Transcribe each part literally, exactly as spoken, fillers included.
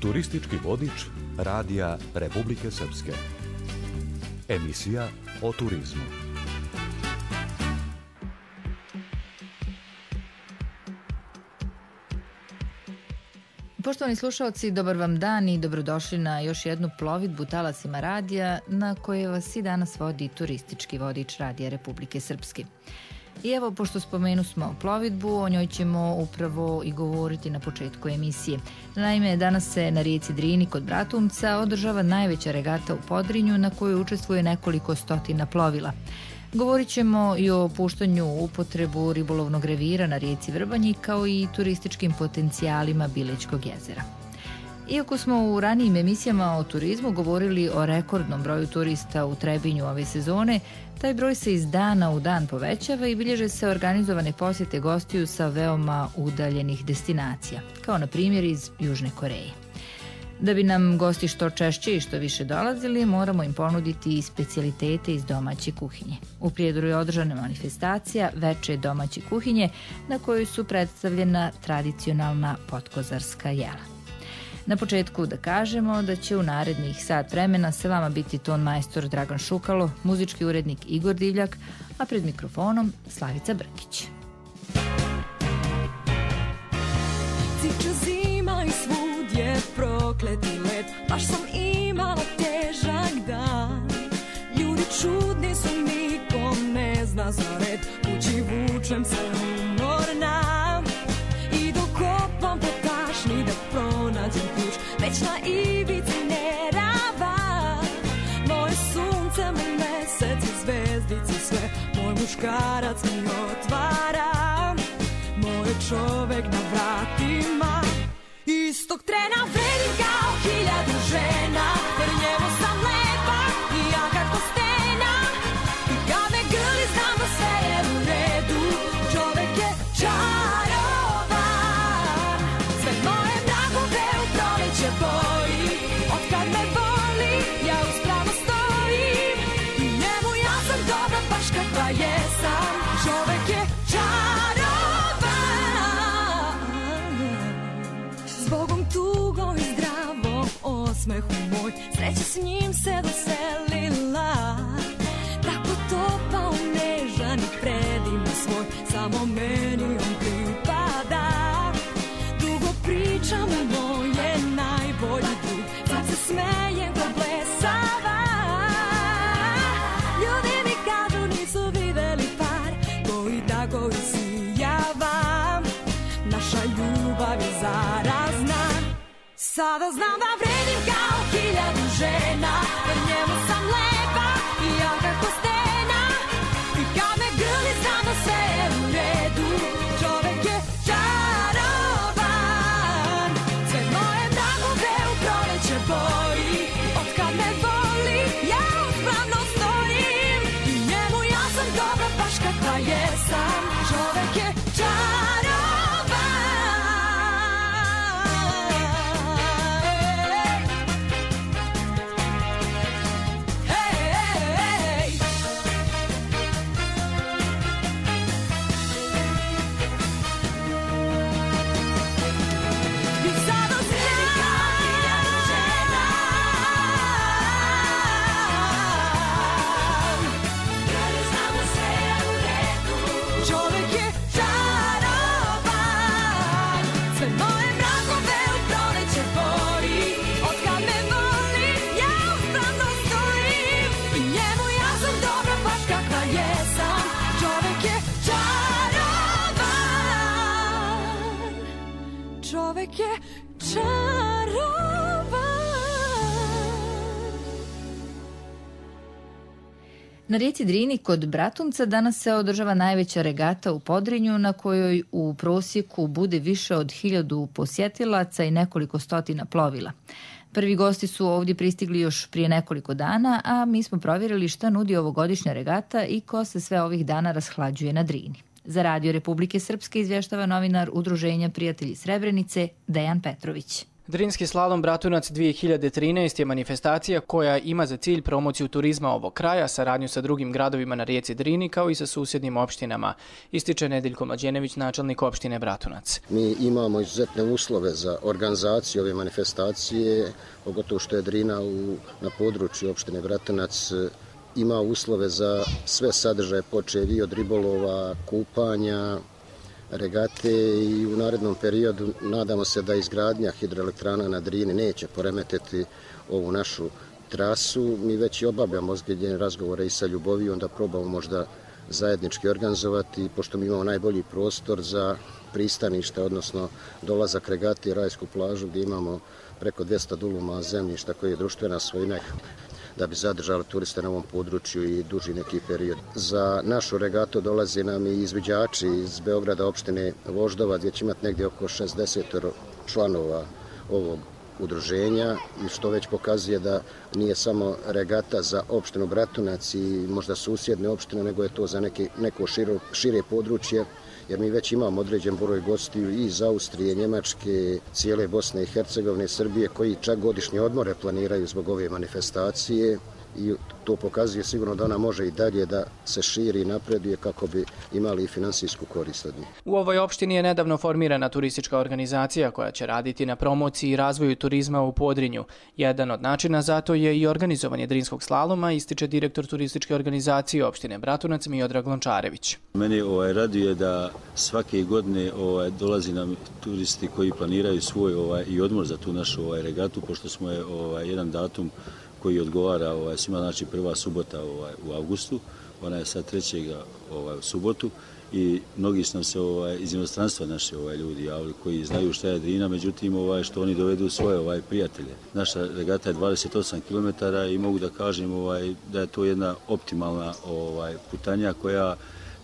Turistički vodič Radija Republike Srpske. Emisija o turizmu. Poštovani slušalci, dobar vam dan i dobrodošli na još jednu plovidbu talasima radija na koje vas i danas vodi turistički vodič Radija Republike Srpske. I evo, pošto spomenu smo plovidbu, o njoj ćemo upravo i govoriti na početku emisije. Naime, danas se na rijeci Drini kod Bratunca održava najveća regata u Podrinju na kojoj učestvuje nekoliko stotina plovila. Govorit ćemo i o puštanju u upotrebu ribolovnog revira na rijeci Vrbanji kao i turističkim potencijalima Bilićkog jezera. Iako smo u ranijim emisijama o turizmu govorili o rekordnom broju turista u Trebinju ove sezone, taj broj se iz dana u dan povećava i bilježe se organizovane posjete gostiju sa veoma udaljenih destinacija, kao na primjer iz Južne Koreje. Da bi nam gosti što češće i što više dolazili, moramo im ponuditi i specijalitete iz domaće kuhinje. U Prijedoru je održana manifestacija Veče domaće kuhinje na kojoj su predstavljena tradicionalna potkozarska jela. Na početku da kažemo da će u narednih sat vremena sa vama biti ton majstor Dragan Šukalo, muzički urednik Igor Divljak, a pred mikrofonom Slavica Brkić. Ciču zima i svud je prokleti let, baš sam imala težak dan. Ljudi čudni su, nikom ne zna za red, kući vučem se umorna. I dok kopam po tašni da pronađem ključ, već na ivici nerava. Moje sunce, moj mesec i zvezdice sve, moj muškarac mi otvara. Moj čovek na vratima, istog trena vredim kao hiljadu žena, jer njemu sam lepa i jaka ko stena. I kad me grli znam da sve je u redu, čovek je čarovan. Sve moje mrakove u proleće boji, od kad me voli ja uspravno stojim. I njemu ja sam dobra baš kakva jesam, čovek je čarovan. Zbogom tugom i zdravom osmehu moj, sreća s njim se doselila. Tako topao, nežan i predivno svoj, samo meni on pripada. Dugo pričam u moje najbolji drug, sad se smejem ko blesava. Ljudi mi kažu nisu videli par koji tako isijava. Naša ljubav je zarazna, sada znam da vredim kao hiljadu žena, jer njemu sam lepa i jaka ko stena. I kad me grli znam da sve je u redu, čovek je čarovan. Sve moje mrakove u proleće boji, od kad me voli ja uspravno stojim. I njemu ja sam dobra baš kakva jesam, čovek je čarovan. Čovek je čarovan. Na rijeci Drini kod Bratunca danas se održava najveća regata u Podrinju na kojoj u prosjeku bude više od hiljadu posjetilaca i nekoliko stotina plovila. Prvi gosti su ovdje pristigli još prije nekoliko dana, a mi smo provjerili šta nudi ovogodišnja regata i ko se sve ovih dana rashlađuje na Drini. Za Radio Republike Srpske izvještava novinar Udruženja Prijatelji Srebrenice Dejan Petrović. Drinski slalom Bratunac dvije hiljade trinaest je manifestacija koja ima za cilj promociju turizma ovog kraja, saradnju sa drugim gradovima na rijeci Drini kao i sa susjednim opštinama, ističe Nedeljko Mlađenović, načelnik opštine Bratunac. Mi imamo izuzetne uslove za organizaciju ove manifestacije, pogotovo što je Drina u, na području opštine Bratunac ima uslove za sve sadržaje, počev i od ribolova, kupanja, regate i u narednom periodu nadamo se da izgradnja hidroelektrana na Drini neće poremetiti ovu našu trasu. Mi već i obavljamo ozbiljne razgovore i sa Ljubovijom da probamo možda zajednički organizovati, pošto mi imamo najbolji prostor za pristanište, odnosno dolazak regate i rajsku plažu gdje imamo preko dvjesto duluma zemljišta koji je društvena svojina, da bi zadržali turiste na ovom području i duži neki period. Za našu regatu dolaze nam i izviđači iz Beograda, opštine Voždova, gdje će imati negdje oko šezdeset članova ovog udruženja, i što već pokazuje da nije samo regata za opštinu Bratunac i možda susjedne opštine, nego je to za neke, neko širo, šire područje, jer mi već imamo određen broj gostiju iz Austrije, Njemačke, cijele Bosne i Hercegovine, Srbije, koji čak godišnje odmore planiraju zbog ove manifestacije, i to pokazuje sigurno da ona može i dalje da se širi i napreduje kako bi imali i finansijsku korist od njih. U ovoj opštini je nedavno formirana turistička organizacija koja će raditi na promociji i razvoju turizma u Podrinju. Jedan od načina za to je i organizovanje drinskog slaloma, ističe direktor turističke organizacije opštine Bratunac Miodrag Lončarević. Meni ovaj, raduje da svake godine ovaj, dolazi nam turisti koji planiraju svoj ovaj, i odmor za tu našu ovaj, regatu, pošto smo je ovaj, jedan datum koji odgovara ovaj, svima, znači prva subota ovaj, u avgustu, ona je sad trećega ovaj, u subotu, i mnogi su nam se ovaj, iz inostranstva naši ovaj, ljudi javili koji znaju šta je Drina, međutim ovaj, što oni dovedu svoje ovaj, prijatelje. Naša regata je dvadeset osam kilometara i mogu da kažem ovaj, da je to jedna optimalna ovaj, putanja koja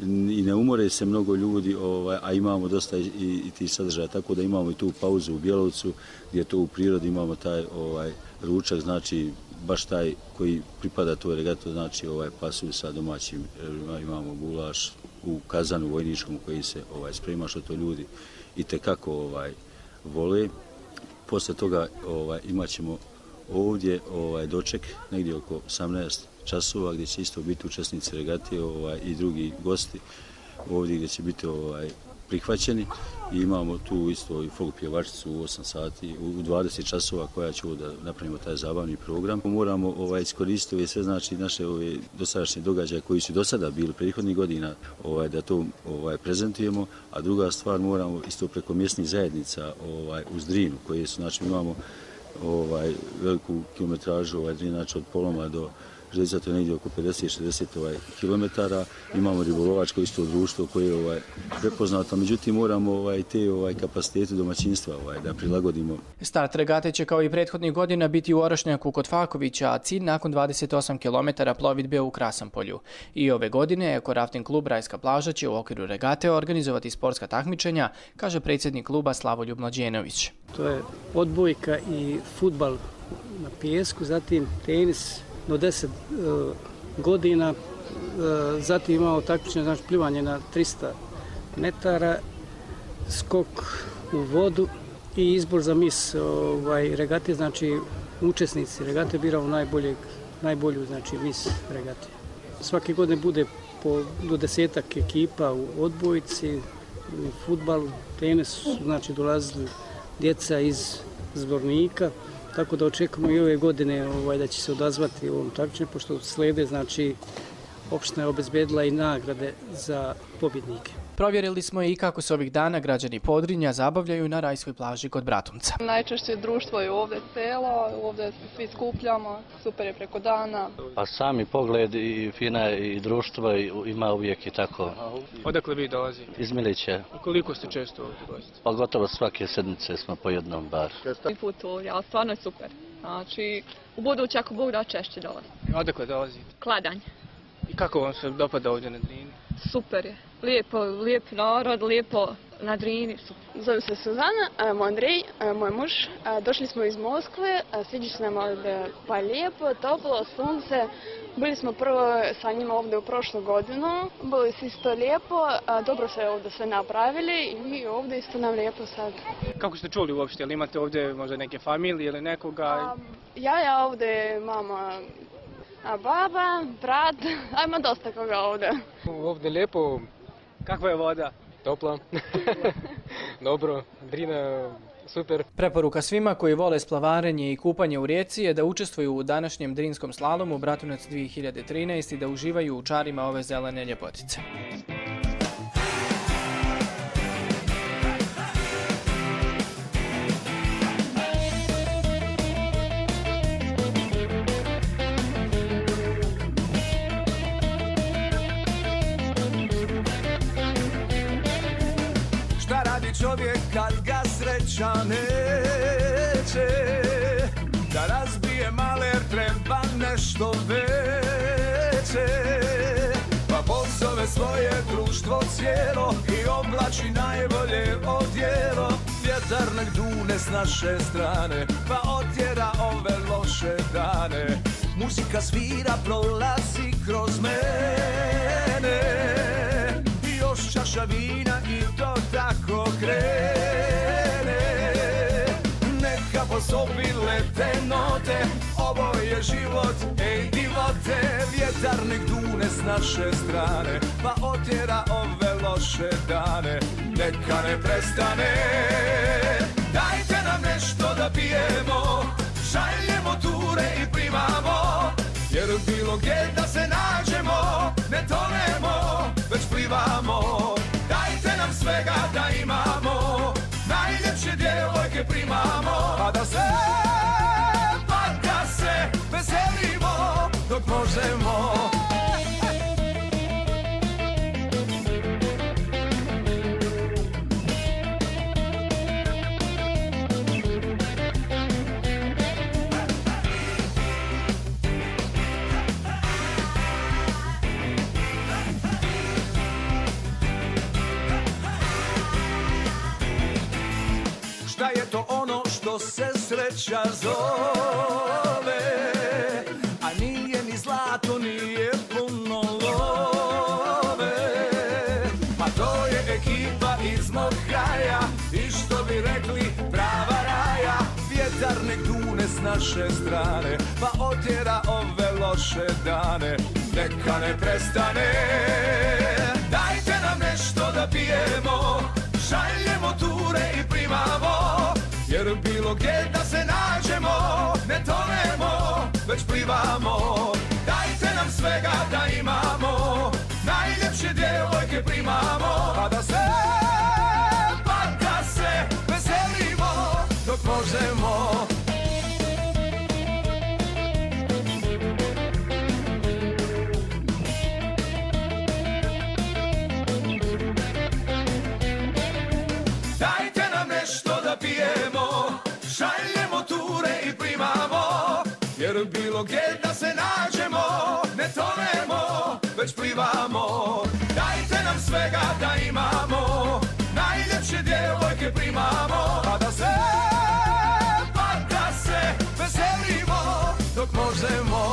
i ne umore se mnogo ljudi, ovaj, a imamo dosta i, i ti sadržaja, tako da imamo i tu pauzu u Bjelovcu, gdje to u prirodi imamo taj ovaj, ručak, znači baš taj koji pripada toj regatu, znači ovaj pasulj sa domaćim, imamo gulaš u kazanu vojničkom koji se ovaj sprema, što to ljudi i tekako ovaj vole. Posle toga ovaj imaćemo ovdje ovaj doček negdje oko osamnaest časova gdje će isto biti učesnici regate ovaj i drugi gosti ovdje gdje će biti ovaj prihvaćeni, i imamo tu isto i folk pjevačicu u osam sati, u dvadeset časova koja će da napravimo taj zabavni program. Moramo ovaj, iskoristiti ove sve, znači naše ove dosadašnje događaje koji su do sada bili prethodnih godina, ovaj, da to ovaj, prezentujemo, a druga stvar moramo isto preko mjesnih zajednica ovaj, uz Drinu, koje su, znači imamo ovaj, veliku kilometražu ovaj, Drina, znači od Poloma do Željeca, to je negdje oko pedeset do šezdeset ovaj, kilometara. Imamo ribolovačko isto društvo koje je ovaj, prepoznato, međutim moramo ovaj, te ovaj, kapacitete domaćinstva ovaj, da prilagodimo. Start regate će kao i prethodnih godina biti u Orašnjaku kod Fakovića, a cilj nakon dvadeset osam kilometara plovidbe u Krasampolju. I ove godine Eko Rafting klub Rajska plaža će u okviru regate organizovati sportska takmičenja, kaže predsjednik kluba Slavoljub Mlađenović. To je odbojka i fudbal na pijesku, zatim tenis do deset uh, godina, uh, zatim imamo takmičenje, znači plivanje na trista metara, skok u vodu i izbor za mis ovaj, regate, znači učesnici regate biramo najboljeg, najbolju znači mis regate. Svake godine bude po do desetak ekipa u odbojci, u fudbalu, tenisu, znači dolazili djeca iz Zvornika. Tako da očekujemo i ove godine ovaj, da će se odazvati u ovom takmičenju, pošto slede, znači, opština je obezbedila i nagrade za pobjednike. Provjerili smo i kako se ovih dana građani Podrinja zabavljaju na rajskoj plaži kod Bratunca. Najčešće društvo je ovdje celo, ovdje se svi skupljamo, super je preko dana. Pa sami pogled i fina i društvo ima uvijek i tako. Odakle vi dolazi? Iz Milića. I koliko ste često ovdje dolazite? Pa gotovo svake sedmice smo po jednom bar. I put ovdje, ali stvarno je super. Znači, u buduće ako Bog da češće dolazi. Odakle dolazite? Kladanj. I kako vam se dopada ovdje na Drini? Super je. Lijepo, lijep narod, lijepo na Drini. Zovem se Suzana, moj Andrej, moj muž. Došli smo iz Moskve, sviđa se nam ovdje pa lijepo, toplo, sunce. Bili smo prvo sa njima ovdje u prošlu godinu, bilo je isto lijepo, dobro se ovdje sve napravili i ovdje isto nam lijepo sad. Kako ste čuli uopšte, ili imate ovdje možda neke familije ili nekoga? A, ja, ja ovdje mama, a baba, brat, a ima dosta koga ovdje. Ovdje lijepo. Kakva je voda? Topla. Dobro, Drina super. Preporuka svima koji vole splavarenje i kupanje u rijeci je da učestvuju u današnjem Drinskom slalomu Bratunac dvije hiljade trinaest i da uživaju u čarima ove zelene ljepotice. Čovjek kad ga sreća neće, da razbije maler treba nešto veće. Pa pozove svoje društvo cijelo i oblači najbolje odjelo. Vjetar nek dune s naše strane, pa otjera ove loše dane. Muzika svira, prolazi kroz mene, još čaša vina i to tako krene. Neka po sobi lete note, ovo je život, ej divote. Vjetar nek dune s naše strane, pa otjera ove loše dane. Neka ne prestane, dajte nam nešto da pijemo, šaljemo ture i primamo. Jer bilo gdje da se nađemo, ne tonemo, već plivamo. Dajte nam svega da imamo, najljepše djevojke primamo. Pa da se, pa da se veselimo dok možemo. Šta je to ono što se sreća zove, a nije ni zlato, nije puno love. Pa to je ekipa iz mog kraja i što bi rekli prava raja. Vjetar nek dune s naše strane, pa otjera ove loše dane. Neka ne prestane, dajte nam nešto da pijemo, šaljemo ture i primamo. Jer bilo gdje da se nađemo, ne tonemo, već plivamo. Dajte nam svega da imamo, najljepše djevojke primamo. Pa da se, pa da se veselimo dok možemo. Dajte nam nešto da pijemo, šaljemo ture i primamo. Jer bilo gdje da se nađemo, ne tonemo, već plivamo. Dajte nam svega da imamo, najljepše djevojke primamo. Pa da se, pa da se veselimo dok možemo.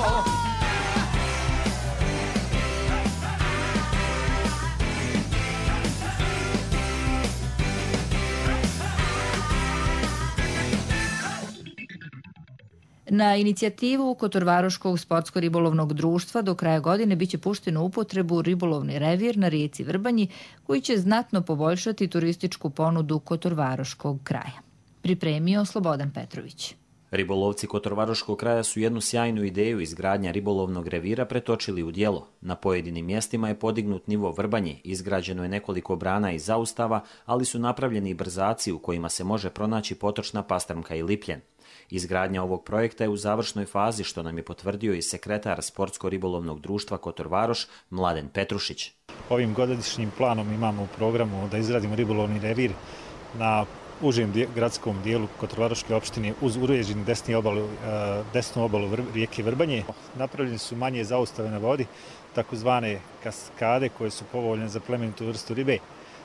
Na inicijativu Kotorvaroškog sportsko-ribolovnog društva do kraja godine biće pušten u upotrebu ribolovni revir na rijeci Vrbanji, koji će znatno poboljšati turističku ponudu Kotorvaroškog kraja. Pripremio Slobodan Petrović. Ribolovci Kotorvaroškog kraja su jednu sjajnu ideju izgradnja ribolovnog revira pretočili u djelo. Na pojedinim mjestima je podignut nivo Vrbanji, izgrađeno je nekoliko brana i zaustava, ali su napravljeni i brzaci u kojima se može pronaći potočna pastrmka i lipljen. Izgradnja ovog projekta je u završnoj fazi, što nam je potvrdio i sekretar Sportsko-ribolovnog društva Kotorvaroš Mladen Petrušić. Ovim godišnjim planom imamo u programu da izradimo ribolovni revir na užem gradskom dijelu Kotorvaroške opštine uz uređenu desnu obalu, desnu obalu rijeke Vrbanje. Napravljene su manje zaustave na vodi, takozvane kaskade koje su povoljne za plemenitu vrstu ribe.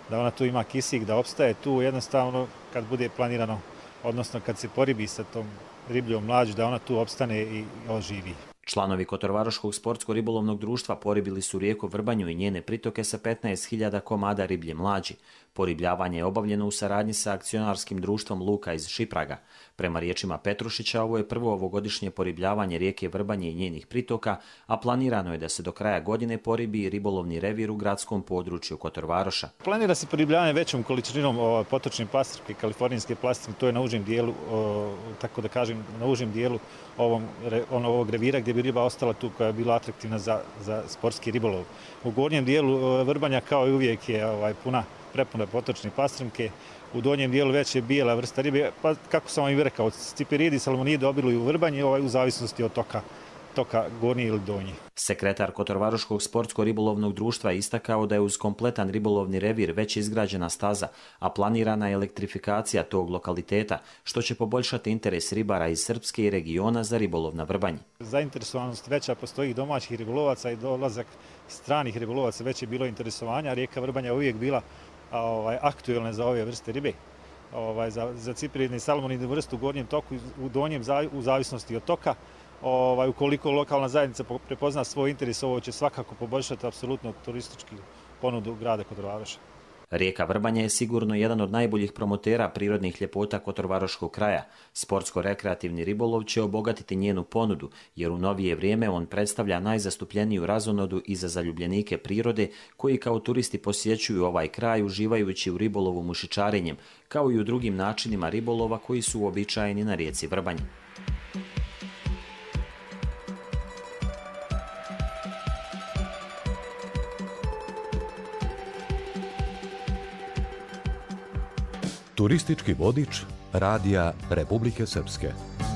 da ona tu ima kisik, da opstaje tu jednostavno kad bude planirano, odnosno kad se poribi sa tom ribljom mlađu, da ona tu opstane i oživi. Članovi Kotorvaroškog sportsko-ribolovnog društva poribili su rijeku Vrbanju i njene pritoke sa petnaest hiljada komada riblje mlađi. Poribljavanje je obavljeno u saradnji sa akcionarskim društvom Luka iz Šipraga. Prema riječima Petrušića, ovo je prvo ovogodišnje poribljavanje rijeke Vrbanje i njenih pritoka, a planirano je da se do kraja godine poribi i ribolovni revir u gradskom području Kotorvaroša. Planira se poribljavanje većom količinom o, potočne pastrke, kalifornijske plastike, to je na užem dijelu, o, tako da kažem, na užem dijelu ovom, ono, ovog revira gdje bi riba ostala tu koja je bila atraktivna za, za sportski ribolov. U gornjem dijelu o, Vrbanja kao i uvijek je ovaj, puna prepune potočne pastrmke, u donjem dijelu već je bijela vrsta ribe, pa kako sam vam i rekao, cipiridi, salmonidi obiluju u Vrbanji, ovaj, u zavisnosti od toka, toka gornji ili donji. Sekretar Kotorvaroškog sportsko-ribolovnog društva je istakao da je uz kompletan ribolovni revir već izgrađena staza, a planirana je elektrifikacija tog lokaliteta, što će poboljšati interes ribara iz Srpske i regiona za ribolov na Vrbanji. Zainteresovanost veća postoji domaćih ribolovaca i dolazak stranih ribolovaca, već je bilo interesovanja, rijeka Vrbanja je uvijek bila Ovaj, aktuelne za ove vrste ribe, ovaj, za, za cipiridni i salmonidnu vrstu u gornjem toku, u donjem u zavisnosti od toka. Ovaj, ukoliko lokalna zajednica prepozna svoj interes, ovo će svakako poboljšati apsolutno turistički ponudu grada Kotorvaroša. Rijeka Vrbanja je sigurno jedan od najboljih promotera prirodnih ljepota Kotorvaroškog kraja. Sportsko-rekreativni ribolov će obogatiti njenu ponudu, jer u novije vrijeme on predstavlja najzastupljeniju razonodu i za zaljubljenike prirode, koji kao turisti posjećuju ovaj kraj uživajući u ribolovu mušičarenjem, kao i u drugim načinima ribolova koji su uobičajeni na rijeci Vrbanji. Turistički vodič Radija Republike Srpske.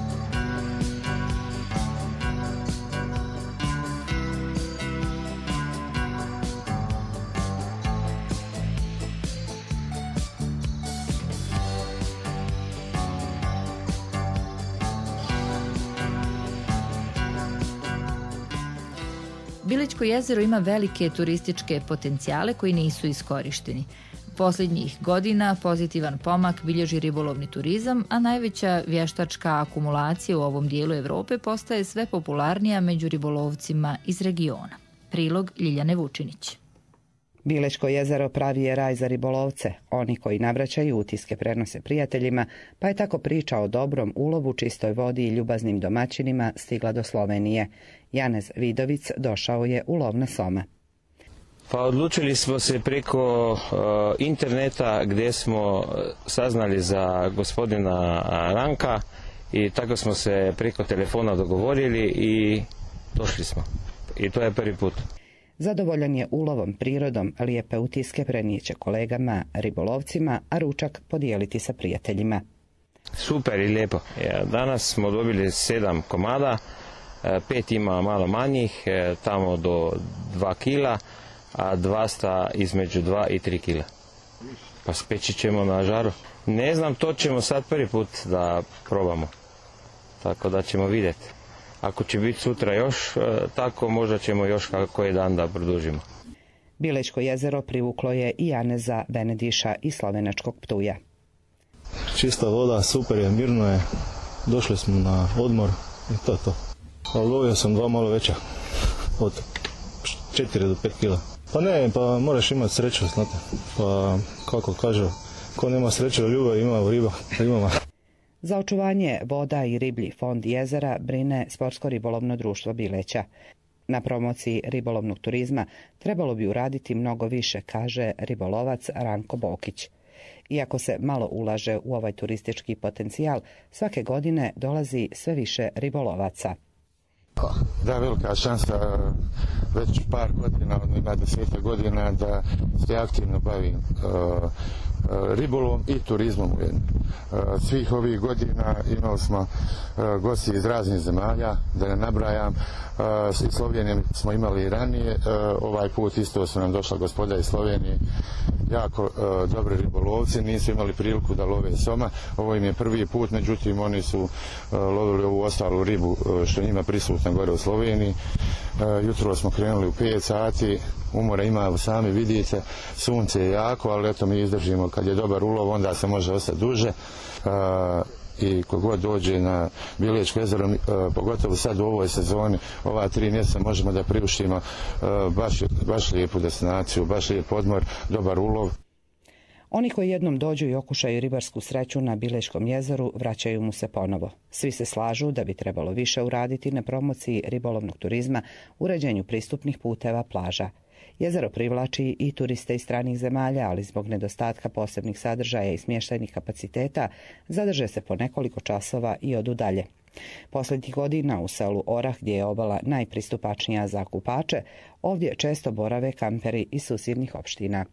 Bilićko jezero ima velike turističke potencijale koji nisu iskorišteni. Posljednjih godina pozitivan pomak bilježi ribolovni turizam, a najveća vještačka akumulacija u ovom dijelu Evrope postaje sve popularnija među ribolovcima iz regiona. Prilog Ljiljane Vučinić. Bilićko jezero pravi je raj za ribolovce. Oni koji navraćaju utiske prenose prijateljima, pa je tako priča o dobrom ulovu, čistoj vodi i ljubaznim domaćinima stigla do Slovenije. Janez Vidovic došao je u lov na some. Pa odlučili smo se preko uh, interneta gdje smo saznali za gospodina Ranka i tako smo se preko telefona dogovorili i došli smo. I to je prvi put. Zadovoljan je ulovom, prirodom, lijepe utiske prenijeće kolegama, ribolovcima, a ručak podijeliti sa prijateljima. Super i lijepo. Danas smo dobili sedam komada, pet ima malo manjih, tamo do dva kila, a dva sta između dva i tri kila. Pa speći ćemo na žaru. Ne znam, to ćemo sad prvi put da probamo. Tako da ćemo vidjeti. Ako će biti sutra još tako, možda ćemo još koji dan da produžimo. Bilićko jezero privuklo je i Janeza Benediša iz slovenačkog Ptuja. Čista voda, super je, mirno je. Došli smo na odmor i to je to. Lovio sam dva malo veća, od četiri do pet kila. Pa ne, pa moraš imati sreću, znate. Pa kako kažu, ko nema sreće u ljubavi ima u riba, ribama. Za očuvanje voda i riblji fond jezera brine Sportsko-ribolovno društvo Bileća. Na promociji ribolovnog turizma trebalo bi uraditi mnogo više, kaže ribolovac Ranko Bokić. Iako se malo ulaže u ovaj turistički potencijal, svake godine dolazi sve više ribolovaca. Da, velika šansa, već par godina, ima desetak godina da se aktivno bavim uh, ribolovom i turizmom. Uh, svih ovih godina imali smo uh, gosti iz raznih zemalja, da ne nabrajam, uh, iz Slovenije smo imali i ranije, uh, ovaj put isto su nam došla gospoda iz Slovenije jako e, dobri ribolovci, nisu imali priliku da love soma. Ovo im je prvi put, međutim oni su e, lovili ovu ostalu ribu e, što je njima prisutna gore u Sloveniji. E, jutro smo krenuli u pet sati, umora ima, sami vidite, sunce je jako, ali eto mi izdržimo, kad je dobar ulov onda se može ostati duže. E, i kogod dođe na Bilečko jezero, pogotovo sad u ovoj sezoni, ova tri mjeseca možemo da priuštimo baš, baš lijepu destinaciju, baš lijep odmor, dobar ulov. Oni koji jednom dođu i okušaju ribarsku sreću na Bilečkom jezeru vraćaju mu se ponovo. Svi se slažu da bi trebalo više uraditi na promociji ribolovnog turizma, uređenju pristupnih puteva, plaža. Jezero privlači i turiste iz stranih zemalja, ali zbog nedostatka posebnih sadržaja i smještajnih kapaciteta zadrže se po nekoliko časova i odu dalje. Posljednjih godina u selu Orah, gdje je obala najpristupačnija za kupače, ovdje često borave kamperi iz susjednih opština.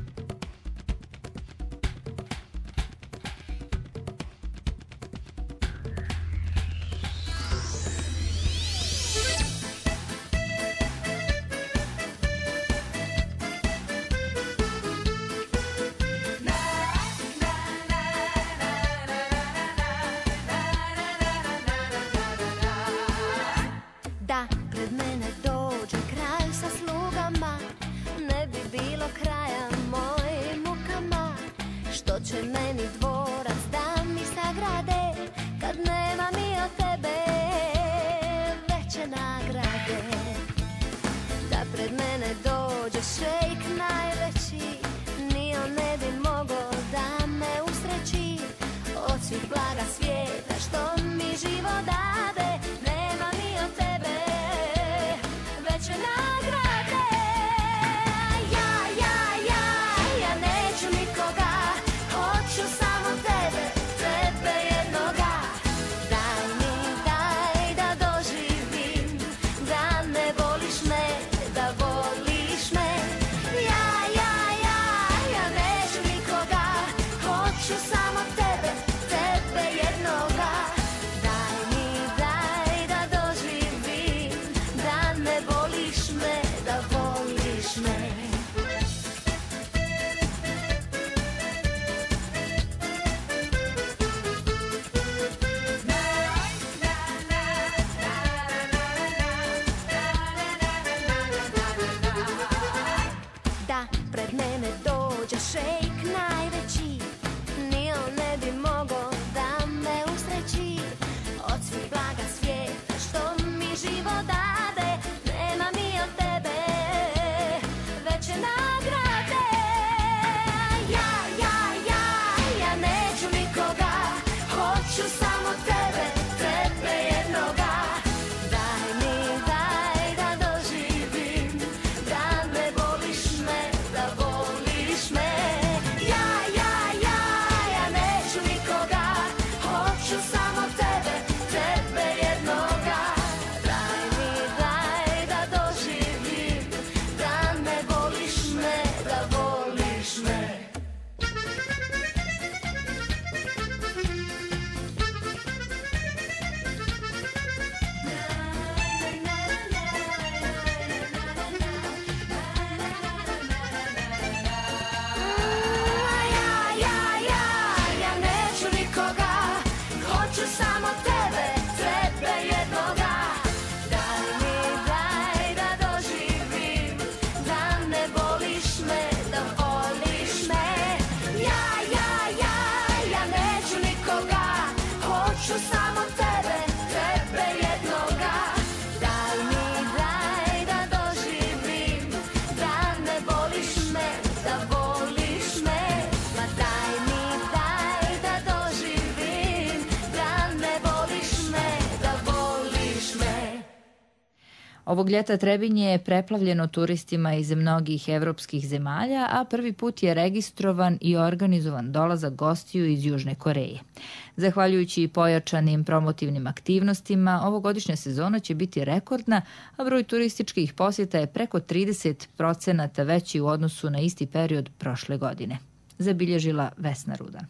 Ovog ljeta Trebinje je preplavljeno turistima iz mnogih evropskih zemalja, a prvi put je registrovan i organizovan dolazak gostiju iz Južne Koreje. Zahvaljujući pojačanim promotivnim aktivnostima, ovogodišnja sezona će biti rekordna, a broj turističkih posjeta je preko trideset procenata veći u odnosu na isti period prošle godine. Zabilježila Vesna Rudan.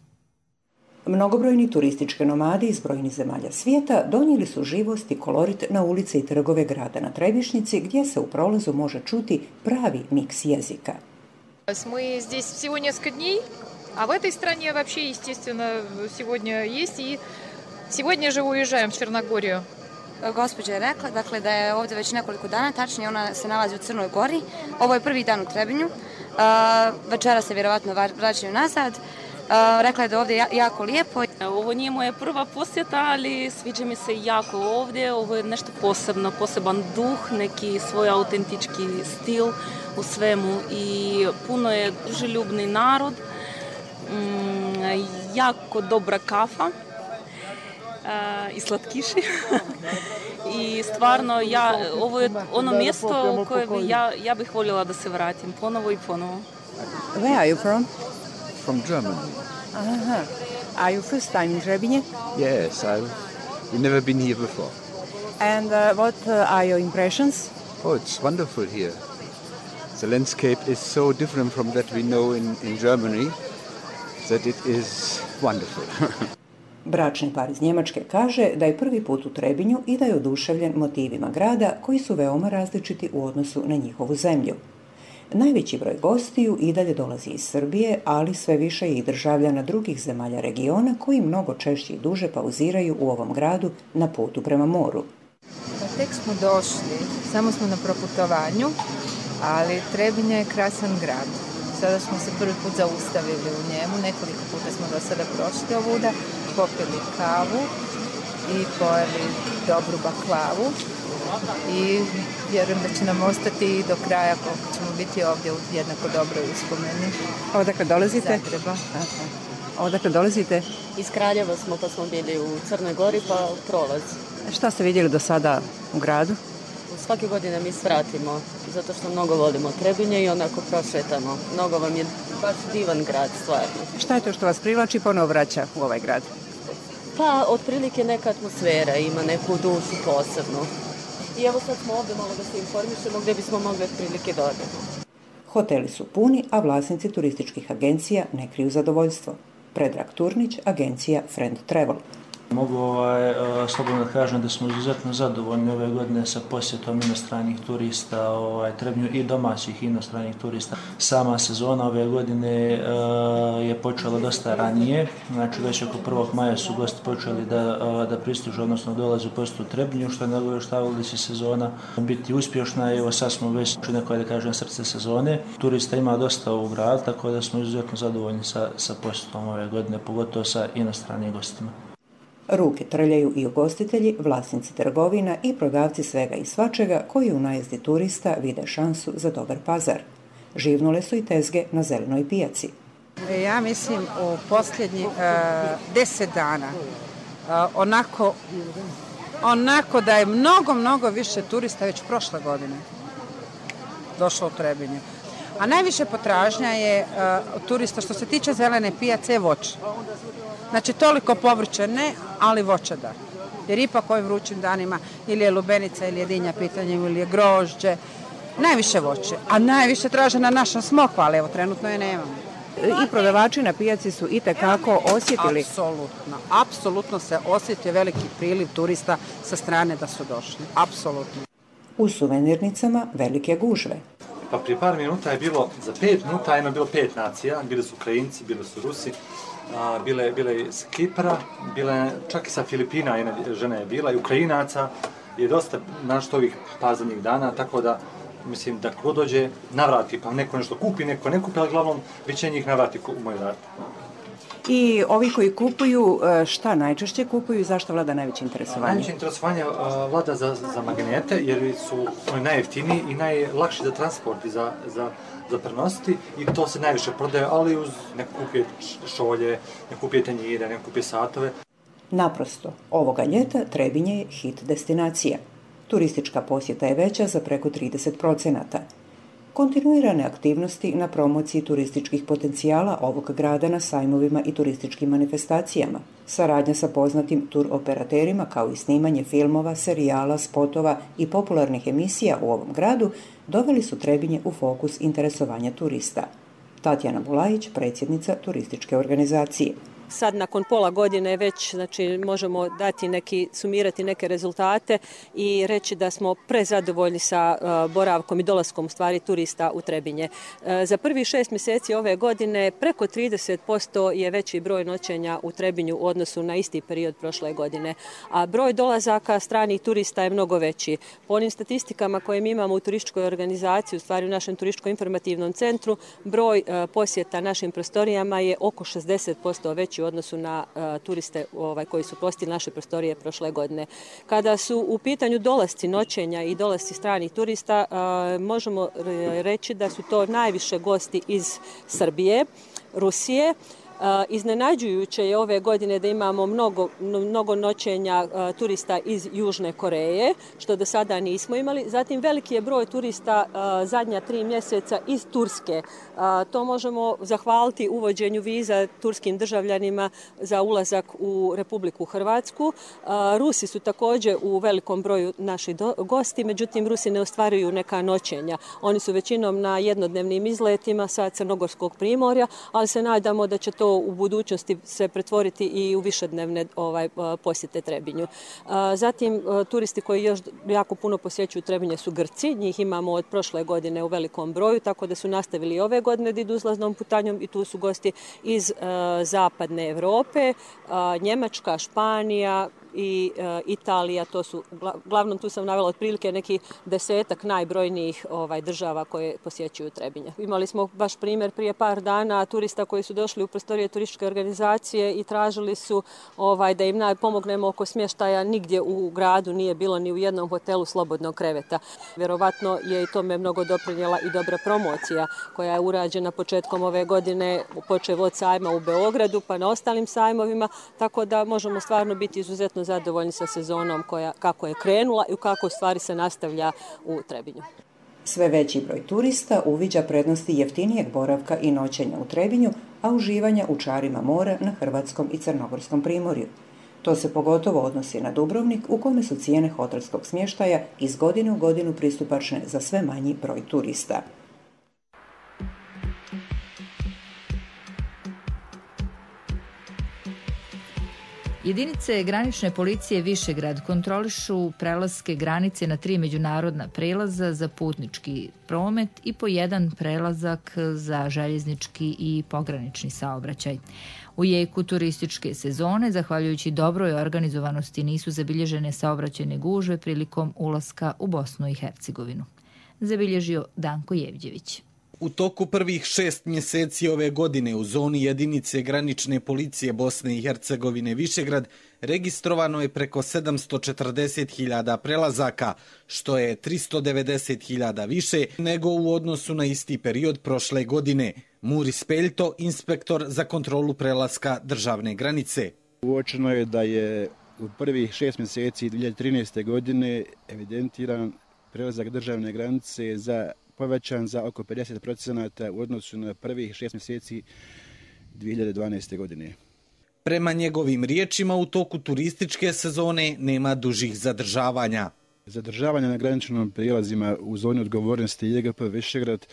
Mnogobrojni turistički nomadi iz brojnih zemalja svijeta donijeli su živost i kolorit na ulice i trgove grada na Trebišnjici, gdje se u prolazu može čuti pravi miks jezika. Мы здесь всего несколько дней, а в этой стране вообще, естественно, сегодня есть и сегодня же uježajem в Черногорию. Gospođa je rekla dakle, da je ovdje već nekoliko dana, tačnije ona se nalazi u Crnoj Gori. Ovo je prvi dan u Trebinju. Večera se vjerovatno vraćaju nazad. Rekla je da je ovdje jako lijepo. Ovo nije moja prva posjeta, ali sviđa mi se jako ovdje. Ovo je nešto posebno, poseban duh, neki svoj autentički stil u svemu i puno je druželjubni narod, jako dobra kafa i slatkiši. I stvarno, ja, ovo je ono mjesto u koje bi, ja, ja bih voljela da se vratim ponovo i ponovo. Where are you from? From Germany. Aha. Are you first time in Trebinje? Yes, I've never been here before. And uh, what uh, are your impressions? Oh, it's wonderful here. The landscape is so different from that we know in, in Germany that it is wonderful. Bračni par iz Njemačke kaže da je prvi put u Trebinju i da je oduševljen motivima grada koji su veoma različiti u odnosu na njihovu zemlju. Najveći broj gostiju i dalje dolazi iz Srbije, ali sve više i državljana drugih zemalja regiona koji mnogo češće i duže pauziraju u ovom gradu na putu prema moru. Pa tek smo došli, samo smo na proputovanju, ali Trebinje je krasan grad. Sada smo se prvi put zaustavili u njemu, nekoliko puta smo do sada prošli ovuda, popili kavu i pojeli dobru baklavu i vjerujem da će nam ostati i do kraja koliko ćemo biti ovdje u jednako dobroj uspomeni. Odakle dolazite? Zagreba. Odakle dolazite? Iz Kraljeva smo, pa smo bili u Crnoj Gori, pa prolaz. Šta ste vidjeli do sada u gradu? Svake godine mi svratimo, zato što mnogo volimo Trebinje i onako prošetamo. Mnogo vam je baš divan grad, stvarno. Šta je to što vas privlači i ponovo vraća u ovaj grad? Pa, otprilike neka atmosfera, ima neku dušu posebnu. I evo sad smo ovdje malo da se informišemo gdje bismo mogli otprilike da odemo. Hoteli su puni, a vlasnici turističkih agencija ne kriju zadovoljstvo. Predrag Turnić, agencija Friend Travel. Mogu ovaj, slobodno kažem da smo izuzetno zadovoljni ove godine sa posjetom inostranih turista, ovaj, Trebinju i domaćih inostranih turista. Sama sezona ove godine uh, je počela dosta ranije, znači već oko prvog maja su gosti počeli da, uh, da pristižu, odnosno dolaze u posjetu Trebinju, što je nagovještavalo da će sezona biti uspješna i evo sad smo već u nekoj, da kažem, srce sezone. Turista ima dosta u grad, tako da smo izuzetno zadovoljni sa, sa posjetom ove godine, pogotovo sa inostranim gostima. Ruke trljaju i ugostitelji, vlasnici trgovina i prodavci svega i svačega koji u najezdi turista vide šansu za dobar pazar. Živnule su i tezge na zelenoj pijaci. Ja mislim u posljednjih uh, deset dana uh, onako, onako da je mnogo, mnogo više turista već prošle godine došlo u Trebinje. A najviše potražnja je uh, turista što se tiče zelene pijace je voće. Znači toliko povrće ne, ali voće da. Jer ipak ovim vrućim danima ili je lubenica ili je dinja pitanje ili je grožđe. Najviše voće, a najviše traže na našem smokvu, ali evo trenutno je nemamo. I prodavači na pijaci su itekako osjetili. Apsolutno, apsolutno se osjetio veliki priliv turista sa strane da su došli. Apsolutno. U suvenirnicama velike gužve. Pa prije par minuta je bilo, za pet minuta je bilo pet nacija, bili su Ukrajinci, bili su Rusi, a, bile, bile iz Kipra, bile čak i sa Filipina, jedna žena je bila, i Ukrajinaca je dosta našto ovih pazadnjih dana, tako da mislim da ko dođe navrati, pa neko nešto kupi, neko ne kupi, ali glavnom bit će njih navrati u moj vrati. I ovi koji kupuju, šta najčešće kupuju i zašto vlada najveće interesovanje? Najveće interesovanje vlada za, za magnete, jer su oni najjeftiniji i najlakši za transport i za, za, za prenositi i to se najviše prodaje, ali uz neko kupije šolje, neko kupije tanjire, neko kupije satove. Naprosto, ovoga ljeta Trebinje je hit destinacija. Turistička posjeta je veća za preko trideset procenata. Kontinuirane aktivnosti na promociji turističkih potencijala ovog grada na sajmovima i turističkim manifestacijama, saradnja sa poznatim tur operaterima kao i snimanje filmova, serijala, spotova i popularnih emisija u ovom gradu doveli su Trebinje u fokus interesovanja turista. Tatjana Bulajić, predsjednica turističke organizacije. sad nakon pola godine već znači, možemo dati neki, sumirati neke rezultate i reći da smo prezadovoljni sa uh, boravkom i dolaskom stvari turista u Trebinje. Uh, za prvih šest mjeseci ove godine preko trideset posto je veći broj noćenja u Trebinju u odnosu na isti period prošle godine, a broj dolazaka stranih turista je mnogo veći. Po onim statistikama koje mi imamo u turističkoj organizaciji, u stvari u našem turističko-informativnom centru, broj uh, posjeta našim prostorijama je oko šezdeset posto veći u odnosu na uh, turiste ovaj, koji su posjetili naše prostorije prošle godine. Kada su u pitanju dolasci noćenja i dolasci stranih turista, uh, možemo reći da su to najviše gosti iz Srbije, Rusije. Uh, iznenađujuće je ove godine da imamo mnogo, mnogo noćenja uh, turista iz Južne Koreje, što do sada nismo imali. Zatim veliki je broj turista uh, zadnja tri mjeseca iz Turske. Uh, to možemo zahvaliti uvođenju viza turskim državljanima za ulazak u Republiku Hrvatsku. Uh, Rusi su također u velikom broju naši do, gosti, međutim Rusi ne ostvaruju neka noćenja. Oni su većinom na jednodnevnim izletima sa Crnogorskog primorja, ali se nadamo da će to u budućnosti se pretvoriti i u višednevne ovaj, posjete Trebinju. Zatim, turisti koji još jako puno posjećuju Trebinje su Grci. Njih imamo od prošle godine u velikom broju, tako da su nastavili ove godine da idu uzlaznom putanjom i tu su gosti iz uh, zapadne Europe, uh, Njemačka, Španija i uh, Italija. To su, glavnom tu sam navela otprilike neki desetak najbrojnijih ovaj, država koje posjećuju Trebinje. Imali smo baš primjer prije par dana turista koji su došli u prostorije turističke organizacije i tražili su ovaj, da im pomognemo oko smještaja. Nigdje u gradu nije bilo ni u jednom hotelu slobodnog kreveta. Vjerovatno je i tome mnogo doprinijela i dobra promocija koja je urađena početkom ove godine, počev od sajma u Beogradu pa na ostalim sajmovima, tako da možemo stvarno biti izuzetno zadovoljni sa sezonom koja, kako je krenula i kako stvari se nastavlja u Trebinju. Sve veći broj turista uviđa prednosti jeftinijeg boravka i noćenja u Trebinju, a uživanja u čarima mora na hrvatskom i crnogorskom primorju. To se pogotovo odnosi na Dubrovnik, u kome su cijene hotelskog smještaja iz godine u godinu pristupačne za sve manji broj turista. Jedinice granične policije Višegrad kontrolišu prelaske granice na tri međunarodna prelaza za putnički promet i po jedan prelazak za željeznički i pogranični saobraćaj. U jeku turističke sezone, zahvaljujući dobroj organizovanosti, nisu zabilježene saobraćajne gužve prilikom ulaska u Bosnu i Hercegovinu. Zabilježio Danko Jevđević. U toku prvih šest mjeseci ove godine u zoni jedinice granične policije Bosne i Hercegovine Višegrad registrovano je preko sedamsto četrdeset hiljada prelazaka, što je tristo devedeset hiljada više nego u odnosu na isti period prošle godine. Muris Peljto, inspektor za kontrolu prelaska državne granice. Uočeno je da je u prvih šest mjeseci dvije hiljade trinaeste. godine evidentiran prelazak državne granice za povećan za oko pedeset procenata u odnosu na prvih šest mjeseci dvije hiljade dvanaeste. godine. Prema njegovim riječima, u toku turističke sezone nema dužih zadržavanja. Zadržavanja na graničnim prijelazima u zoni odgovornosti J G P Višegrad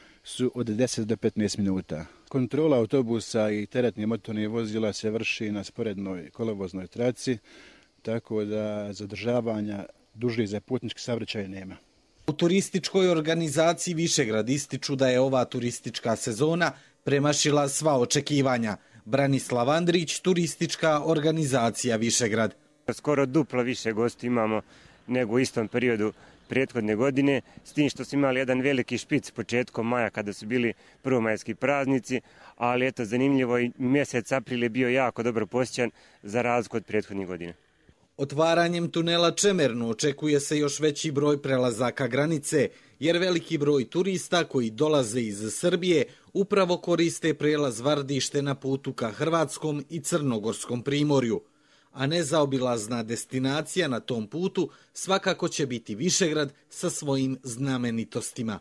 su od deset do petnaest minuta. Kontrola autobusa i teretnih motornih vozila se vrši na sporednoj kolovoznoj traci, tako da zadržavanja dužih za putnički saobraćaj nema. U turističkoj organizaciji Višegrad ističu da je ova turistička sezona premašila sva očekivanja. Branislav Andrić, turistička organizacija Višegrad. Skoro duplo više gosti imamo nego u istom periodu prethodne godine, s tim što smo imali jedan veliki špic početkom maja kada su bili prvomajski praznici, ali eto zanimljivo i mjesec april je bio jako dobro posjećan za razliku od prethodnih godina. Otvaranjem tunela Čemernu očekuje se još veći broj prelazaka granice, jer veliki broj turista koji dolaze iz Srbije upravo koriste prelaz Vardište na putu ka Hrvatskom i Crnogorskom primorju. A nezaobilazna destinacija na tom putu svakako će biti Višegrad sa svojim znamenitostima.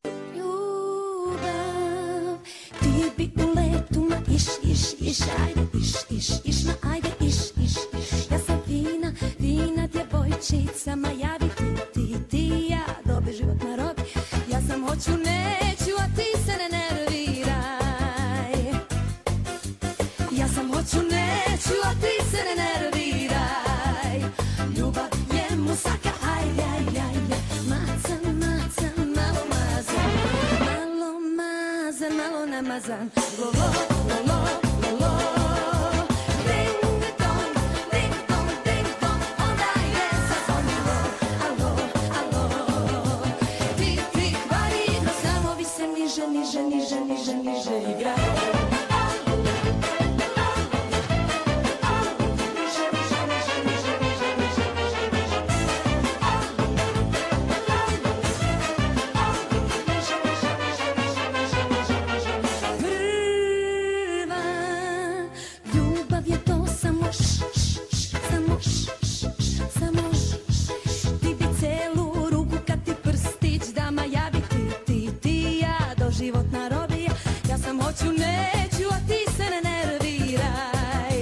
Ljubav, ti bi u letu, ma iš, iš, iš, ajde, iš, iš, iš, ma ajde, iš, iš, iš. Ja sam fina, fina djevojčica, ma ja bi ti, ti, ti, ja, dobi život na robi. Ja sam hoću, neću, a ti se ne nerviraj. Ja sam hoću, neću. mazan. Lolo, lolo, lolo. Ding dong, ding dong, ding dong, onda je zazvonilo. Alo, alo. Tik, tik, varino, samo vi se niže, niže, niže, niže, niže igraju. Hoću, neću, a ti se ne nerviraj.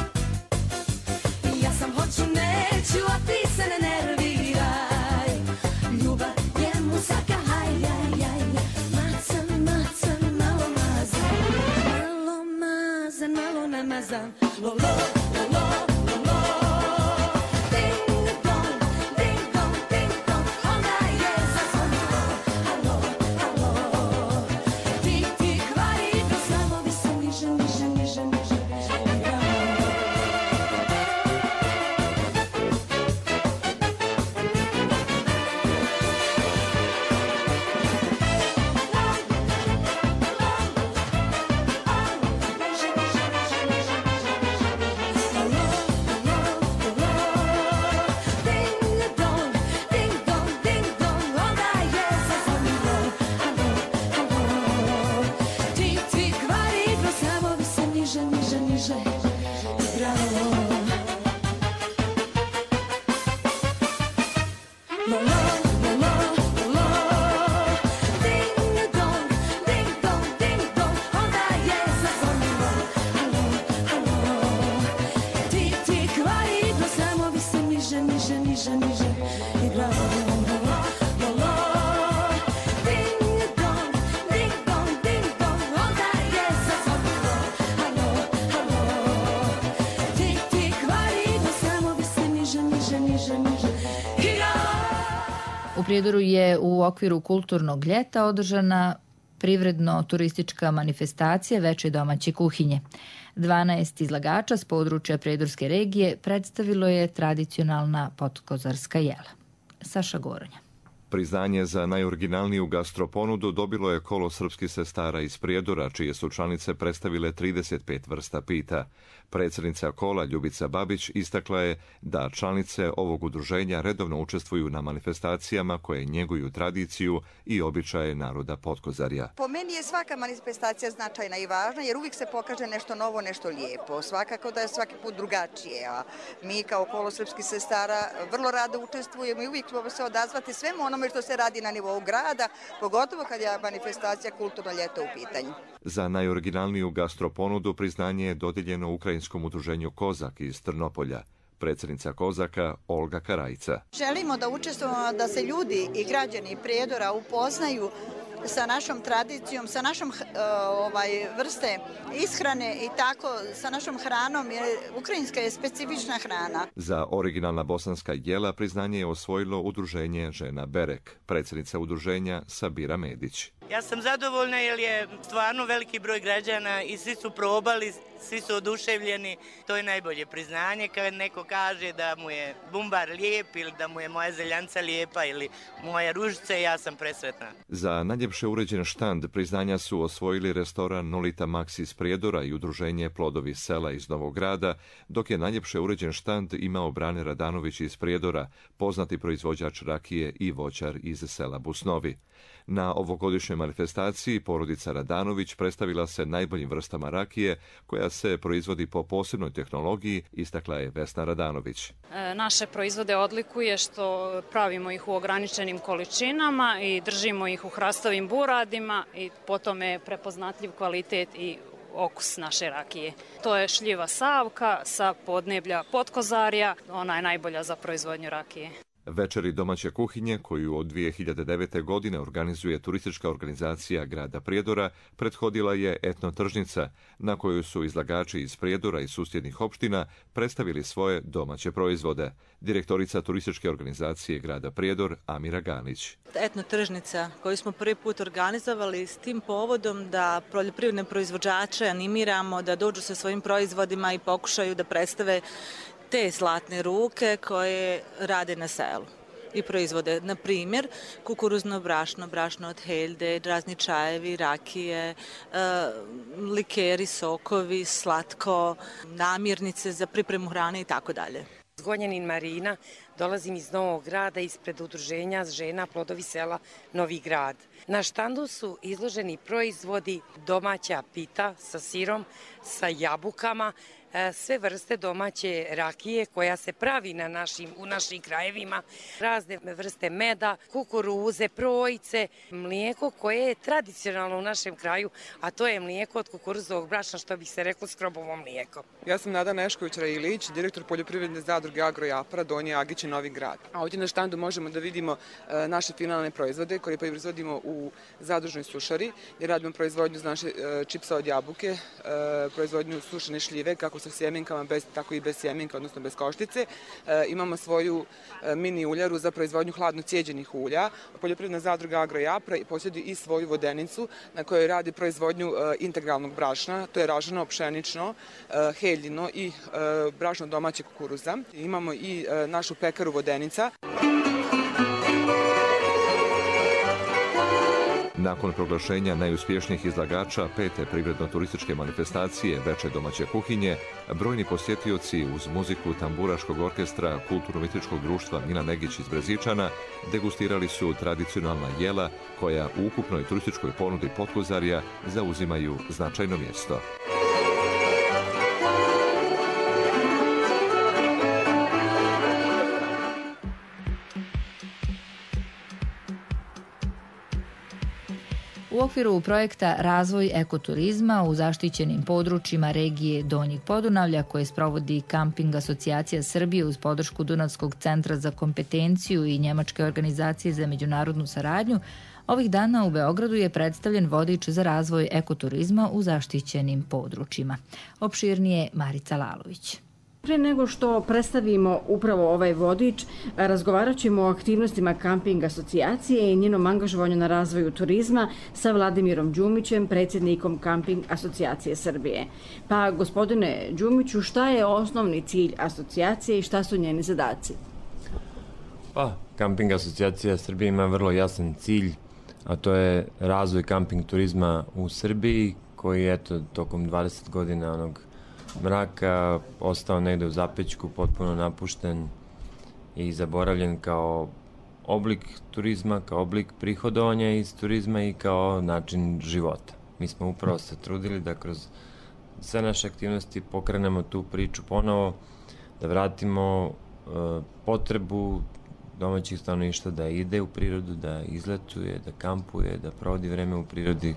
Ja sam hoću, neću, a ti se ne nerviraj. Ljubav je muzaka, haj, jaj, jaj. Macan, macan, malo mazan. Malo mazan, malo namazan. Lolo, lolo, lolo. Ding dong, ding dong, ding dong, onda je zazvonilo. Alo, alo. Tik, tik, varino, samo vi se niže, niže, niže, niže igraju. U Prijedoru je u okviru kulturnog ljeta održana privredno-turistička manifestacija veče domaće kuhinje. dvanaest izlagača s područja Prijedorske regije predstavilo je tradicionalna potkozarska jela. Saša Goronja. Priznanje za najoriginalniju gastroponudu dobilo je kolo srpskih sestara iz Prijedora, čije su članice predstavile trideset pet vrsta pita. Predsjednica kola Ljubica Babić istakla je da članice ovog udruženja redovno učestvuju na manifestacijama koje njeguju tradiciju i običaje naroda Potkozarja. Po meni je svaka manifestacija značajna i važna jer uvijek se pokaže nešto novo, nešto lijepo. Svakako da je svaki put drugačije, a mi kao kolo srpskih sestara vrlo rado učestvujemo i uvijek ćemo se odazvati svemu onome što se radi na nivou grada, pogotovo kad je manifestacija kulturno ljeto u pitanju. Za najoriginalniju gastroponudu priznanje je dodijeljeno Ukrajinskom udruženju Kozak iz Trnopolja. Predsjednica Kozaka Olga Karajca. Želimo da učestvujemo, da se ljudi i građani Prijedora upoznaju sa našom tradicijom, sa našom uh, ovaj, vrste ishrane i tako, sa našom hranom, jer ukrajinska je specifična hrana. Za originalna bosanska jela priznanje je osvojilo udruženje Žena Berek. Predsjednica udruženja Sabira Medić. Ja sam zadovoljna jer je stvarno veliki broj građana i svi su probali, svi su oduševljeni. To je najbolje priznanje kad neko kaže da mu je bumbar lijep ili da mu je moja zeljanca lijepa ili moja ružice, ja sam presretna. Za najljepše uređen štand priznanja su osvojili restoran Nolita Max iz Prijedora i udruženje Plodovi sela iz Novog Grada, dok je najljepše uređen štand imao Brane Radanović iz Prijedora, poznati proizvođač rakije i voćar iz sela Busnovi. Na ovogodišnjoj manifestaciji porodica Radanović predstavila se najboljim vrstama rakije koja se proizvodi po posebnoj tehnologiji, istakla je Vesna Radanović. E, naše proizvode odlikuje što pravimo ih u ograničenim količinama i držimo ih u hrastovim buradima i potom je prepoznatljiv kvalitet i okus naše rakije. To je šljiva Savka sa podneblja Potkozarja, ona je najbolja za proizvodnju rakije. Večeri domaće kuhinje, koju od dvije hiljade devete. godine organizuje turistička organizacija grada Prijedora, prethodila je etnotržnica, na kojoj su izlagači iz Prijedora i susjednih opština predstavili svoje domaće proizvode. Direktorica turističke organizacije grada Prijedor, Amira Ganić. Etnotržnica koju smo prvi put organizovali s tim povodom da poljoprivredne proizvođače animiramo da dođu sa svojim proizvodima i pokušaju da predstave te zlatne ruke koje rade na selu i proizvode, na primjer, kukuruzno brašno, brašno od heljde, razni čajevi, rakije, likeri, sokovi, slatko, namirnice za pripremu hrane i tako dalje. Zgonjanin Marina, dolazim iz Novog Grada ispred udruženja žena Plodovi sela Novi Grad. Na štandu su izloženi proizvodi domaća pita sa sirom, sa jabukama, sve vrste domaće rakije koja se pravi na našim, u našim krajevima, razne vrste meda, kukuruze, projice, mlijeko koje je tradicionalno u našem kraju, a to je mlijeko od kukuruzovog brašna, što bih se reklo skrobovo mlijeko. Ja sam Nada Nešković-Rajilić, direktor poljoprivredne zadruge Agrojapra, Donji Agić i Novi Grad. A ovdje na štandu možemo da vidimo naše finalne proizvode koje proizvodimo u zadružnoj sušari, gdje radimo proizvodnju naše čipsa od jabuke, proizvodnju sušene šljive, kako sa sjemenkama, bez, tako i bez sjemenka, odnosno bez koštice. E, imamo svoju e, mini uljaru za proizvodnju hladno cijeđenih ulja. Poljoprivredna zadruga Agrojapra posjeduje i svoju vodenicu na kojoj radi proizvodnju e, integralnog brašna, to je ražano, pšenično, e, heljino i e, brašno domaće kukuruza. Imamo i e, našu pekaru Vodenica. Nakon proglašenja najuspješnijih izlagača pete privredno-turističke manifestacije Veče domaće kuhinje, brojni posjetioci uz muziku tamburaškog orkestra Kulturno-umjetničkog društva Milan Negić iz Brezičana degustirali su tradicionalna jela koja u ukupnoj turističkoj ponudi Potkozarja zauzimaju značajno mjesto. U okviru projekta Razvoj ekoturizma u zaštićenim područjima regije Donjeg Podunavlja, koje sprovodi Kamping asocijacija Srbije uz podršku Dunavskog centra za kompetenciju i Njemačke organizacije za međunarodnu saradnju, ovih dana u Beogradu je predstavljen vodič za razvoj ekoturizma u zaštićenim područjima. Opširnije Marica Lalović. Pre nego što predstavimo upravo ovaj vodič, razgovarat ćemo o aktivnostima Kamping asocijacije i njenom angažovanju na razvoju turizma sa Vladimirom Đumićem, predsjednikom Kamping asocijacije Srbije. Pa, gospodine Đumiću, šta je osnovni cilj asocijacije i šta su njeni zadaci? Pa, Kamping asocijacija Srbije ima vrlo jasan cilj, a to je razvoj kamping turizma u Srbiji, koji je eto, tokom dvadeset godina onog mraka ostao negde u zapećku, potpuno napušten i zaboravljen kao oblik turizma, kao oblik prihodovanja iz turizma i kao način života. Mi smo upravo se trudili da kroz sve naše aktivnosti pokrenemo tu priču ponovo, da vratimo uh, potrebu domaćih stanovništva da ide u prirodu, da izletuje, da kampuje, da provodi vreme u prirodi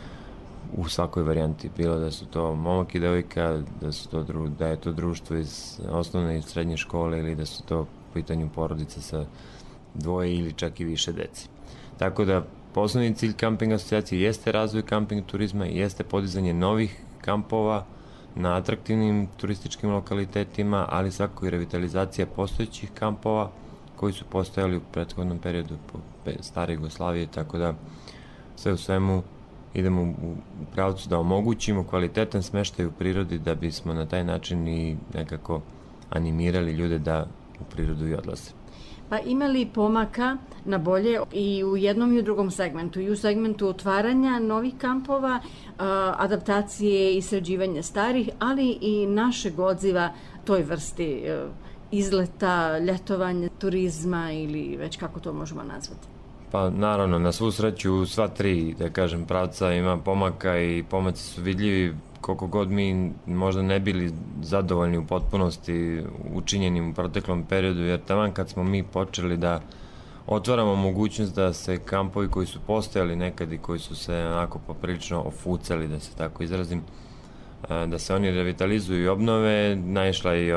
u svakoj varijanti, bilo da su to momak i devojka, da, su to, da je to društvo iz osnovne i srednje škole ili da su to u pitanju porodice sa dvoje ili čak i više deci. Tako da osnovni cilj Kamping asocijacije jeste razvoj kamping turizma i jeste podizanje novih kampova na atraktivnim turističkim lokalitetima, ali svakako i revitalizacija postojećih kampova koji su postojali u prethodnom periodu po stare Jugoslavije, tako da sve u svemu idemo u pravcu da omogućimo kvalitetan smeštaj u prirodi da bismo na taj način i nekako animirali ljude da u prirodu i odlaze. Pa ima li pomaka na bolje i u jednom i u drugom segmentu? I u segmentu otvaranja novih kampova, adaptacije i sređivanja starih, ali i našeg odziva toj vrsti izleta, ljetovanja, turizma ili već kako to možemo nazvati? Pa naravno, na svu sreću sva tri, da kažem, pravca ima pomaka i pomaci su vidljivi, koliko god mi možda ne bili zadovoljni u potpunosti učinjenim u proteklom periodu, jer taman kad smo mi počeli da otvaramo mogućnost da se kampovi koji su postojali nekad i koji su se onako poprilično ofucali, da se tako izrazim, da se oni revitalizuju i obnove, naišla je i ova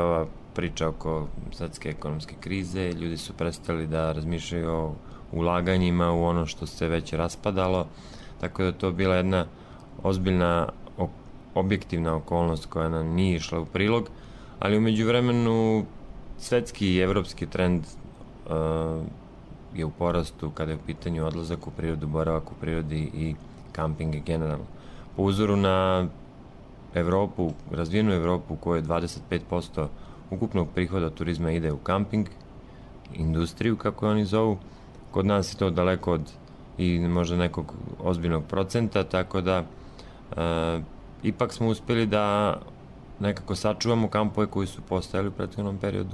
priča oko svetske ekonomske krize, ljudi su prestali da razmišljaju o ulaganjima u ono što se već raspadalo, tako da to bila jedna ozbiljna objektivna okolnost koja nam nije išla u prilog, ali u međuvremenu svetski i evropski trend uh, je u porastu kada je u pitanju odlazak u prirodu, boravak u prirodi i kamping generalno. Po uzoru na Evropu, razvijenu Evropu u kojoj dvadeset pet posto ukupnog prihoda turizma ide u kamping, industriju kako oni zovu, kod nas je to daleko od i možda nekog ozbiljnog procenta, tako da uh, ipak smo uspjeli da nekako sačuvamo kampove koji su postojali u prethodnom periodu,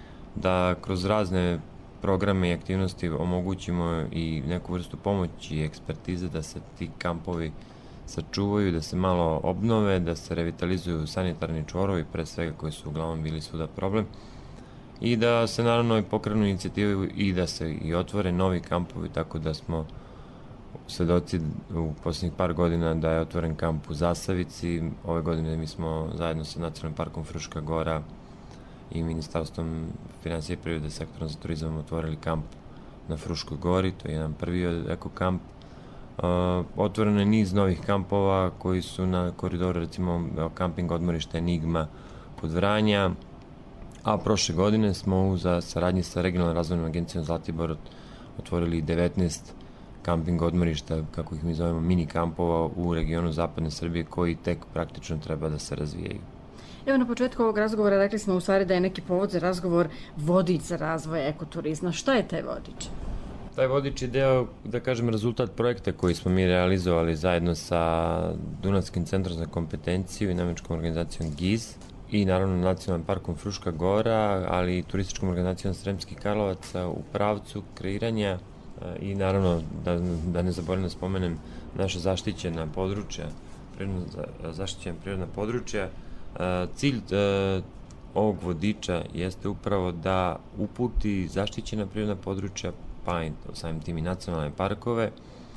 da kroz razne programe i aktivnosti omogućimo i neku vrstu pomoći i ekspertize da se ti kampovi sačuvaju, da se malo obnove, da se revitalizuju sanitarni čvorovi, pre svega koji su uglavnom bili svuda problem, i da se naravno i pokrenu inicijativu i da se i otvore novi kampovi, tako da smo svedoci u posljednjih par godina da je otvoren kamp u Zasavici. Ove godine mi smo zajedno sa Nacionalnim parkom Fruška Gora i Ministarstvom finansija i privrede, sektorom za turizam, otvorili kamp na Fruškoj Gori, to je jedan prvi eko kamp. Uh, otvoreno je niz novih kampova koji su na koridoru, recimo kamping odmorište Enigma kod Vranja, a prošle godine smo u za saradnji sa regionalnom razvojnom agencijom Zlatibor otvorili devetnaest kamping odmorišta, kako ih mi zovemo, mini kampova u regionu zapadne Srbije koji tek praktično treba da se razvijaju. Evo, na početku ovog razgovora rekli smo u stvari da je neki povod za razgovor vodič za razvoj ekoturizma. Šta je taj vodič? Taj vodič je deo, da kažem, rezultat projekta koji smo mi realizovali zajedno sa Dunavskim centrom za kompetenciju i nemačkom organizacijom G I Z i naravno Nacionalnim parkom Fruška Gora, ali i turističkom organizacijom Sremskih Karlovaca u pravcu kreiranja i naravno da, da ne zaboravim da spomenem naša zaštićena područja, prirodno, zaštićena prirodna područja. Cilj ovog vodiča jeste upravo da uputi zaštićena prirodna područja, pa i samim tim i nacionalne parkove,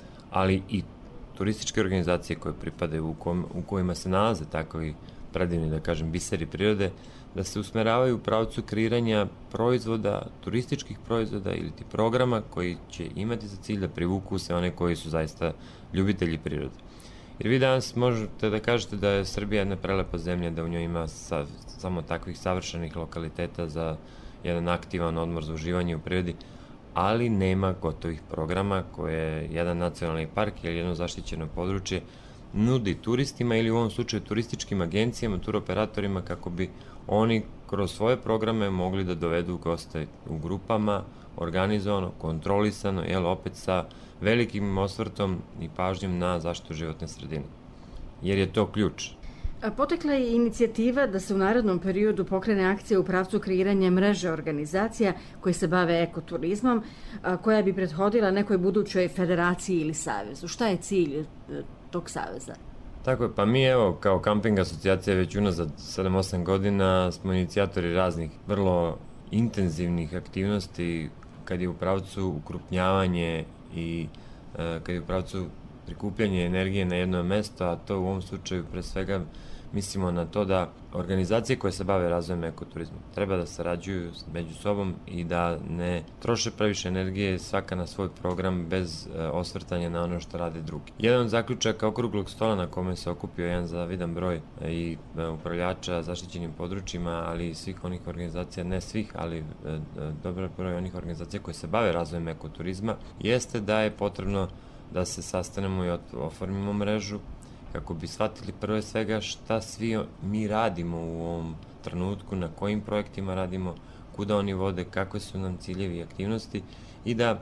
ali i turističke organizacije koje pripadaju u, kom, u kojima se nalaze takvi predivni, da kažem, biseri prirode, da se usmeravaju u pravcu kreiranja proizvoda, turističkih proizvoda ili ti programa koji će imati za cilj da privuku se one koji su zaista ljubitelji prirode. Jer vi danas možete da kažete da je Srbija jedna prelepa zemlja, da u njoj ima sa, samo takvih savršenih lokaliteta za jedan aktivan odmor za uživanje u prirodi, ali nema gotovih programa koje jedan nacionalni park ili jedno zaštićeno područje nudi turistima ili u ovom slučaju turističkim agencijama, turoperatorima, kako bi oni kroz svoje programe mogli da dovedu goste u grupama, organizovano, kontrolisano, jel, opet sa velikim osvrtom i pažnjom na zaštitu životne sredine. Jer je to ključ. Potekla je inicijativa da se u narednom periodu pokrene akcija u pravcu kreiranja mreže organizacija koje se bave ekoturizmom, koja bi prethodila nekoj budućoj federaciji ili savezu. Šta je cilj tog saveza? Tako je, pa mi evo kao kamping asocijacija već unazad sedam osam godina smo inicijatori raznih vrlo intenzivnih aktivnosti kad je u pravcu ukrupnjavanje i e, kad je u pravcu prikupljanje energije na jedno mesto, a to u ovom slučaju pre svega mislimo na to da organizacije koje se bave razvojem ekoturizma treba da sarađuju među sobom i da ne troše previše energije svaka na svoj program bez e, osvrtanja na ono što rade drugi. Jedan od zaključaka okruglog stola na kome se okupio jedan zavidan broj e, i e, upravljača zaštićenim područjima, ali i svih onih organizacija, ne svih, ali e, dobar broj onih organizacija koje se bave razvojem ekoturizma, jeste da je potrebno da se sastanemo i oformimo mrežu kako bi shvatili prvo svega šta svi mi radimo u ovom trenutku, na kojim projektima radimo, kuda oni vode, kakve su nam ciljevi i aktivnosti i da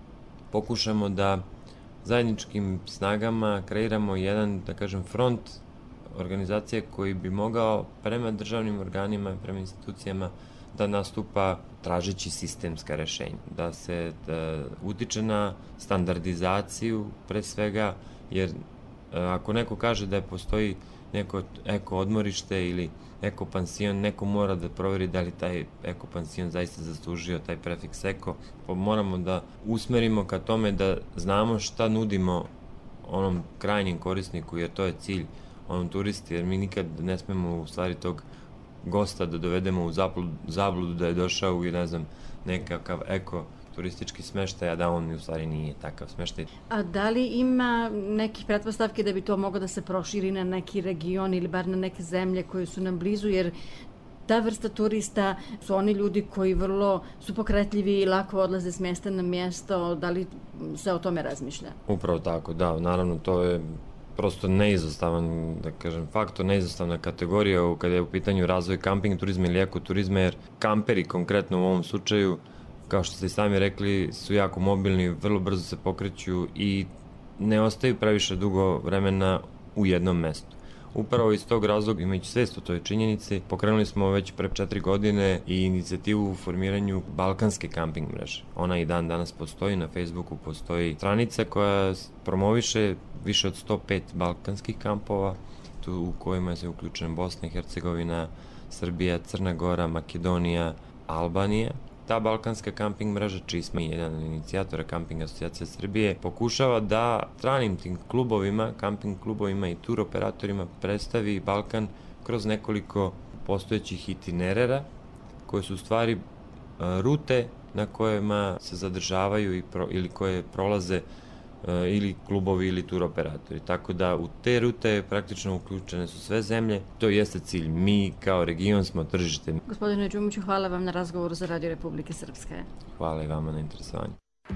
pokušamo da zajedničkim snagama kreiramo jedan, da kažem, front organizacije koji bi mogao prema državnim organima i prema institucijama da nastupa tražeći sistemska rešenja, da se da utiče na standardizaciju pre svega, jer ako neko kaže da postoji neko eko odmorište ili eko pansion, neko mora da proveri da li taj eko pansion zaista zaslužio taj prefiks eko. Moramo da usmerimo ka tome da znamo šta nudimo onom krajnjem korisniku, jer to je cilj, onom turisti, jer mi nikad ne smemo u stvari tog gosta da dovedemo u zabludu, zabludu da je došao u, ne znam, nekakav eko turistički smeštaj, a da on u stvari nije takav smeštaj. A da li ima nekih pretpostavki da bi to moglo da se proširi na neki region ili bar na neke zemlje koje su nam blizu, jer ta vrsta turista su oni ljudi koji vrlo su pokretljivi i lako odlaze s mjesta na mjesto, da li se o tome razmišlja? Upravo tako, da, naravno to je prosto neizostavan, da kažem, faktor, neizostavna kategorija kada je u pitanju razvoj kamping turizma ili ekoturizma, jer kamperi konkretno u ovom slučaju, kao što ste i sami rekli, su jako mobilni, vrlo brzo se pokreću i ne ostaju previše dugo vremena u jednom mestu. Upravo iz tog razloga, imajući svest o toj činjenici, pokrenuli smo već pre četiri godine i inicijativu u formiranju balkanske kamping mreže. Ona i dan danas postoji, na Facebooku postoji stranica koja promoviše više od sto pet balkanskih kampova, tu u kojima je uključena Bosna i Hercegovina, Srbija, Crna Gora, Makedonija, Albanija. Ta balkanska kamping mreža, čiji smo jedan od inicijatora Kamping asocijacije Srbije, pokušava da stranim tim klubovima, kamping klubovima i tur operatorima predstavi Balkan kroz nekoliko postojećih itinerera, koje su u stvari rute na kojima se zadržavaju i pro, ili koje prolaze ili klubovi ili tur operatori. Tako da u te rute praktično uključene su sve zemlje. To jeste cilj. Mi kao region smo tržište. Gospodine Đumiću, hvala vam na razgovoru za Radio Republike Srpske. Hvala i vama na interesovanju.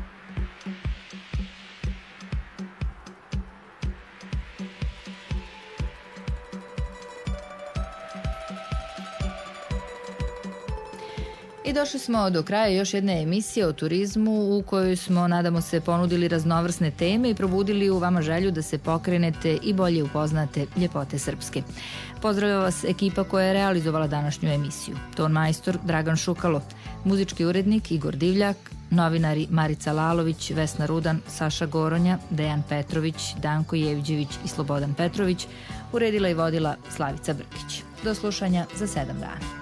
I došli smo do kraja još jedne emisije o turizmu u kojoj smo, nadamo se, ponudili raznovrsne teme i probudili u vama želju da se pokrenete i bolje upoznate ljepote Srpske. Pozdravlja vas ekipa koja je realizovala današnju emisiju. Ton majstor Dragan Šukalo, muzički urednik Igor Divljak, novinari Marica Lalović, Vesna Rudan, Saša Goronja, Dejan Petrović, Danko Jevđević i Slobodan Petrović, uredila i vodila Slavica Brkić. Do slušanja za sedam dana.